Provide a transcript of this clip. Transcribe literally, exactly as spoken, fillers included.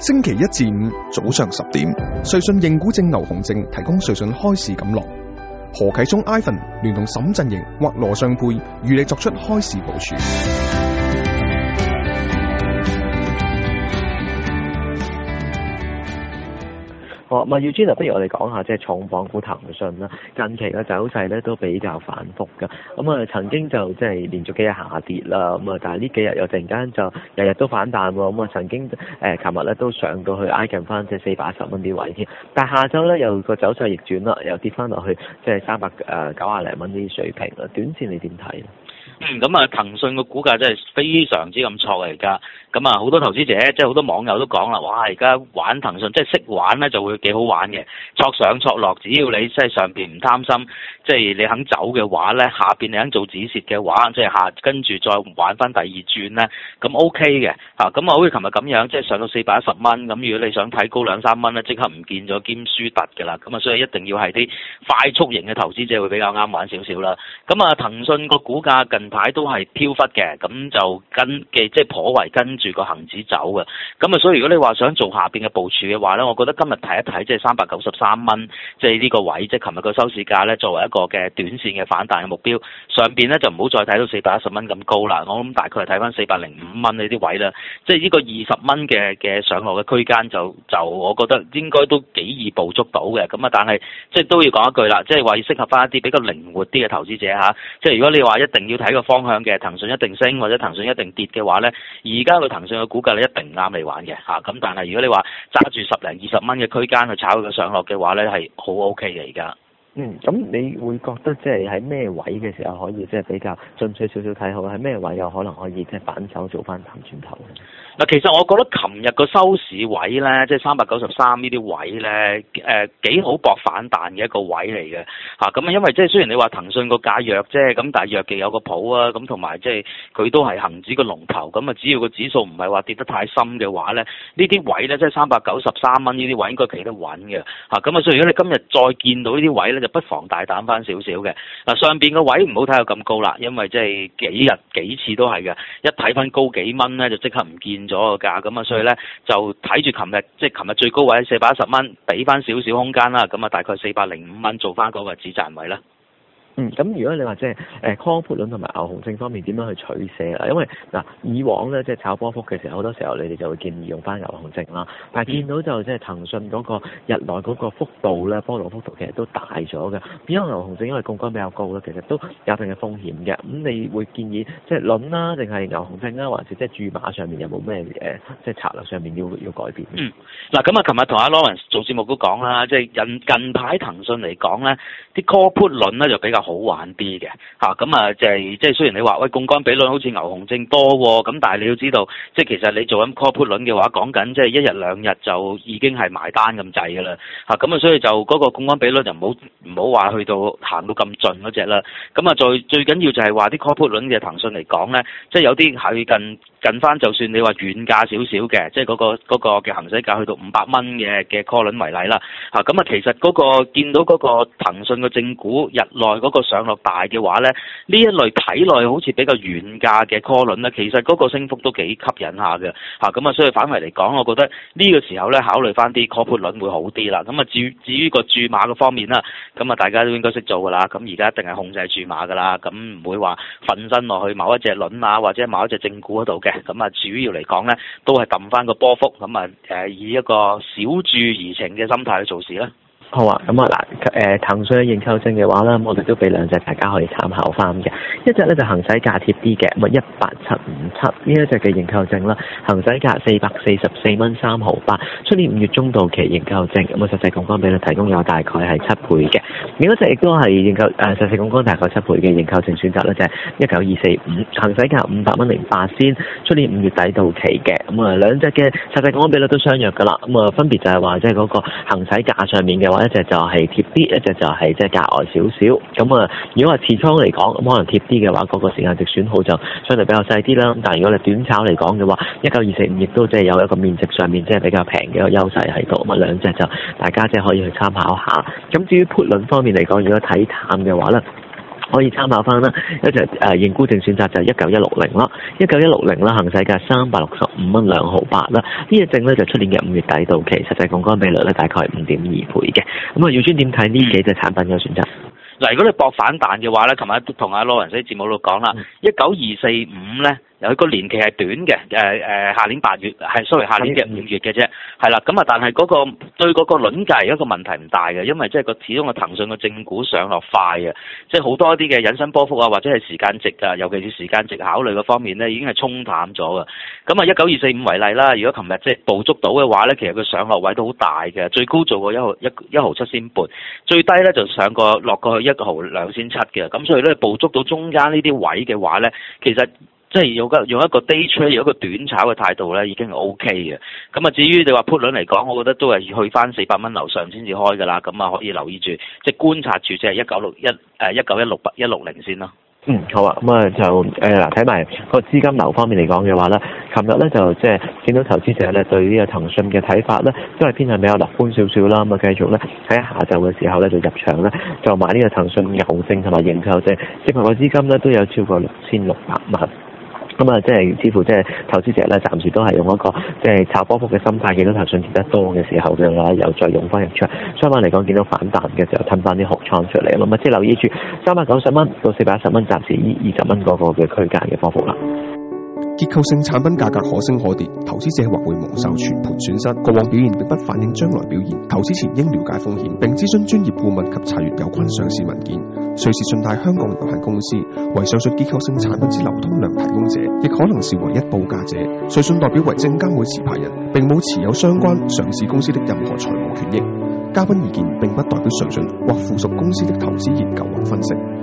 星期一至五早上十點，瑞信認股證牛熊證提供瑞信開市錦囊。何啟聰 Ivan 聯同沈振盈或羅尚佩與你作出開市部署。 好，咁啊，Eugene，不如我哋講下即係重磅股騰訊啦。近期嘅走勢咧都比較反覆㗎。咁啊，曾經就即係連續幾日下跌啦。咁啊，但係呢幾日又突然間就日日都反彈喎。咁啊，曾經誒琴日咧都上到去挨近翻即係四百一十蚊啲位添。但係下週咧又個走勢逆轉啦，又跌翻落去即係三百誒九廿零蚊啲水平啦。短線你點睇？ 嗯，咁啊，騰訊個股價真係非常之咁錯啊！而家咁啊，好多投資者即係好多網友都講啦，哇！而家玩騰訊即係識玩咧，就會幾好玩嘅，挫上挫落，只要你即係上邊唔貪心，即係你肯走嘅話咧，下邊你肯做止蝕嘅話，即係下跟住再玩翻第二轉咧，咁 OK 嘅嚇。咁啊，好似琴日咁樣，即係上到四百一十蚊，咁如果你想睇高兩三蚊咧，即刻唔見咗兼輸突㗎啦。咁啊，所以一定要係啲快速型嘅投資者會比較啱玩少少啦。咁啊，騰訊個股價近排都係飄忽嘅，咁就跟嘅即係頗為跟住個恆指走嘅，咁啊所以如果你話想做下邊嘅部署嘅話咧，我覺得今日睇一睇即係三百九十三蚊，即係呢個位，即係琴日個收市價咧，作為一個嘅短線嘅反彈嘅目標，上邊咧就唔好再睇到四百一十蚊咁高啦，我諗大概係睇翻四百零五蚊呢啲位啦，即係呢個二十蚊嘅嘅上落嘅區間就就我覺得應該都幾易捕捉到嘅，咁啊但係即係都要講一句啦，即係話要適合翻一啲比較靈活啲嘅投資者嚇，即係如果你話一定要睇個方向嘅騰訊一定升或者騰訊一定跌嘅話咧，而家個騰訊嘅股價你一定唔啱你玩嘅嚇。咁但係如果你話揸住十零二十蚊嘅區間去炒佢嘅上落嘅話咧，係好 OK 嘅而家。 嗯，咁你會覺得即係喺咩位嘅時候可以即係比較進取少少睇好？喺咩位有可能可以即係反手做翻彈轉頭？ 嗱，其實我覺得琴日個收市位咧，即係三百九十三呢啲位咧，誒幾好搏反彈嘅一個位嚟嘅嚇。咁啊，因為即係雖然你話騰訊個價弱啫，咁但係弱極有個譜啊，咁同埋即係佢都係恆指個龍頭，咁啊只要個指數唔係話跌得太深嘅話咧，呢啲位咧即係三百九十三蚊呢啲位應該企得穩嘅嚇。咁啊，所以如果你今日再見到呢啲位咧，就不妨大膽翻少少嘅。嗱，上邊個位唔好睇到咁高啦，因為即係幾日幾次都係嘅，一睇翻高幾蚊咧就即刻唔見咗個價，咁啊所以咧就睇住琴日即係琴日最高位四百一十蚊，俾翻少少空間啦，咁啊大概四百零五蚊做翻嗰個止賺位啦。 嗯，咁如果你話即係誒 call put 輪同埋牛熊證方面點樣去取捨啦？因為嗱以往咧即係炒波幅嘅時候，好多時候你哋就會建議用翻牛熊證啦。但係見到就即係騰訊嗰個日內嗰個幅度咧，波動幅度其實都大咗嘅。變咗牛熊證因為槓桿比較高咧，其實都有一定嘅風險嘅。咁你會建議即係輪啦，定係牛熊證啦，還是即係注碼上面有冇咩誒即係策略上面要要改變？ 嗯，嗱咁啊，琴日同阿 Lawrence 做節目都講啦，即係近近排騰訊嚟講咧，啲 call put 輪咧就比較好玩啲嘅嚇，咁啊就係即係雖然你話喂槓桿比率好似牛熊證多喎，咁但係你要知道，即係其實你做緊 call put 輪嘅話，講緊即係一日兩日就已經係埋單咁滯㗎啦嚇，咁啊所以就嗰個槓桿比率就唔好唔好話去到行到咁盡嗰隻啦，咁啊最最緊要就係話啲 call put 輪嘅騰訊嚟講咧，即係有啲係近近翻，就算你話遠價少少嘅，即係嗰個嗰個嘅行使價去到五百蚊嘅嘅 call 輪為例啦嚇，咁啊其實嗰個見到嗰個騰訊嘅正股日內嗰個上落大嘅話咧，呢一類睇落好似比較遠價嘅 call 輪咧，其實嗰個升幅都幾吸引下嘅嚇，咁啊所以反為嚟講，我覺得呢個時候咧考慮翻啲 call put 輪會好啲啦。咁啊至於至於個注碼嘅方面啦，咁啊大家都應該識做噶啦，咁而家一定係控制注碼噶啦，咁唔會話瞓身落去某一隻輪啊或者某一隻正股嗰度嘅，咁啊主要嚟講咧都係揼翻個波幅，咁啊誒以一個小注怡情嘅心態去做事啦。 好啊，咁啊嗱，誒騰訊嘅認購證嘅話咧，我哋都俾兩隻大家可以參考翻嘅。一隻咧就行使價貼啲嘅，咁啊一八七五七呢一隻嘅認購證啦，行使價四百四十四蚊三毫八，出年五月中到期認購證，咁啊實際槓桿比率提供有大概係七倍嘅。另一隻亦都係認購誒實際槓桿大概七倍嘅認購證選擇咧，就係一九二四五，行使價五百蚊零八仙，出年五月底到期嘅。咁啊兩隻嘅實際槓桿比率都相若噶啦，咁啊分別就係話即係嗰個行使價上面嘅話，一隻就係貼啲，一隻就係即係價外少少。咁啊，如果話持倉嚟講，咁可能貼啲嘅話，嗰、那個時間值損耗就相對比較細啲啦。但係如果你短炒嚟講嘅話，一九二四五亦都即係有一個面值上面即係比較平嘅一個優勢喺度。咁啊，兩隻就大家即係可以去參考下。咁至於 put 輪方面嚟講，如果睇淡嘅話咧， 可以參考翻啦。一隻誒認沽證選擇就係一九一六零啦，一九一六零啦，行使價三百六十五蚊兩毫八啦。呢隻證咧就出年嘅五月底到期，實際槓桿比率咧大概係五點二倍嘅。咁啊，耀尊點睇呢幾隻產品嘅選擇？ 嗱，如果你搏反彈嘅話咧，琴日同阿羅文喺節目度講啦，一九二四五咧，有個年期係短嘅，誒誒下年八月係 sorry 下年嘅五月嘅啫，係啦，咁啊，但係嗰、嗰個對嗰個輪價係一個問題唔大嘅，因為即係個始終個騰訊嘅正股上落快嘅，即係好多啲嘅引伸波幅啊，或者係時間值啊，尤其是時間值考慮嘅方面咧，已經係沖淡咗嘅。咁啊，一九二四五為例啦，如果琴日即係捕捉到嘅話咧，其實佢上落位都好大嘅，最高做過一毫一一毫七仙半，最低咧就上過落過去一個毫兩仙七嘅，咁所以咧捕捉到中間呢啲位嘅話咧，其實即係用一用一個 day trade 用一個短炒嘅態度咧，已經係 O K 嘅。咁啊，至於你話 put 輪嚟講，我覺得都係去翻四百蚊樓上先至開㗎啦。咁啊，可以留意住，即係觀察住，即係一九六一誒一九一六八一六零先咯。 嗯，好啊，咁啊就誒嗱，睇埋個資金流方面嚟講嘅話咧，琴日咧就即係見到投資者咧對呢個騰訊嘅睇法咧，都係偏向比較樂觀少少啦。咁啊，繼續咧喺下晝嘅時候咧就入場咧，就買呢個騰訊牛證同埋認購證，即係個資金咧都有超過六千六百萬。咁啊，即係似乎即係投資者咧，暫時都係用一個即係炒波幅嘅心態，見到騰訊跌得多嘅時候嘅話，又再用翻入場。相反嚟講，見到反彈嘅時候，褪翻啲殼倉出嚟。咁啊，即係留意住三百九十蚊到四百一十蚊，暫時依二十蚊嗰個嘅區間嘅波幅啦。 結構性產品價格可升可跌，投資者或會蒙受全盤損失。過往表現並不反映將來表現，投資前應了解風險，並諮詢專業顧問及查閱有關上市文件。瑞士信貸香港有限公司為上述結構性產品之流通量提供者，亦可能是唯一報價者。瑞信代表為證監會持牌人，並冇持有相關上市公司的任何財務權益。嘉賓意見並不代表瑞信或附屬公司的投資研究或分析。